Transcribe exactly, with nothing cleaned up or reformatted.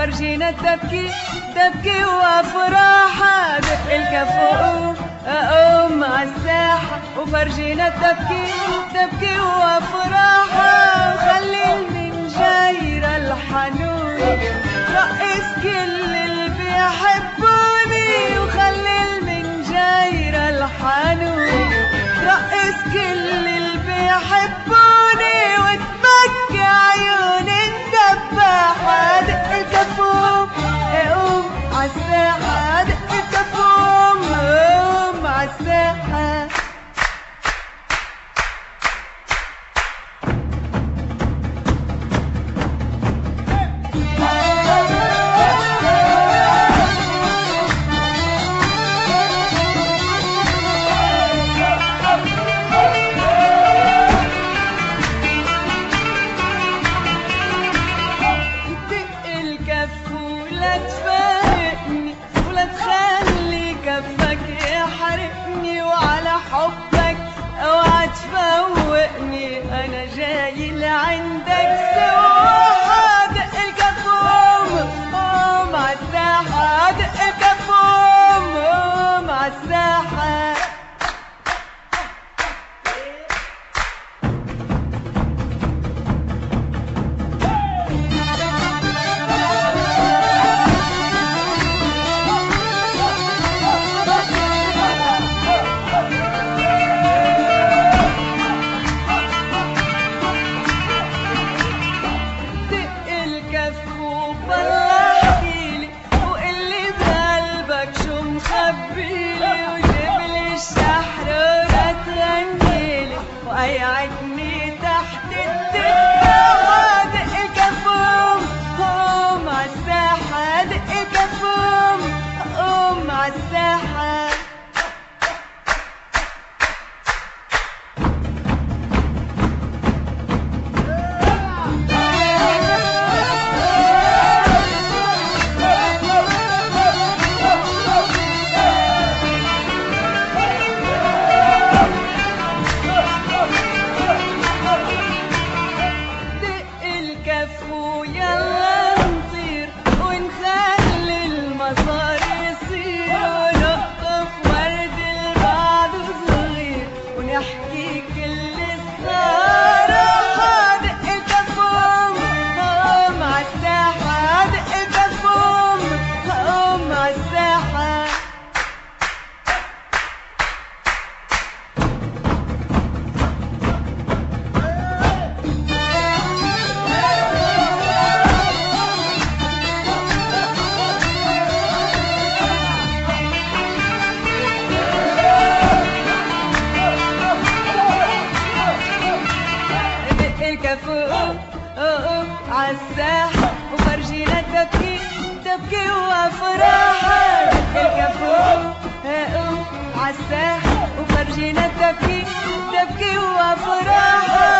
وفرجينا تبكي تبكي وافراحة. دق الكف وقوم قوم عالساحة وفرجينا تبكي تبكي وافراحة. وخلي المنجايرة الحنون رقص كل اللي بيحبوني. وخلي المنجايرة الحنون رقص كل اللي بيحبوني. وتبكي عيون الدباحة. دق الكف وقوم قوم عالساحة. دق الكف وقوم قوم عالساحة. أنا جاي لعندك سواحة. دق الكف وقوم قوم عالساحة. دق الكف وقوم قوم عالساحة. وقيعتني تحت الدكة. دق الكف وقوم قوم عالساحة. دق الكف وقوم قوم عالساحة. نحكي كل الصراحة. دق الكف وقوم قوم عالساحة. دق الكف وقوم قوم عالساحة. الكف وقوم قوم عالساحة وفرجينا تبكي تبكي وافراحة. دق الكف وقوم قوم عالساحة وفرجينا تبكي تبكي وافراحة.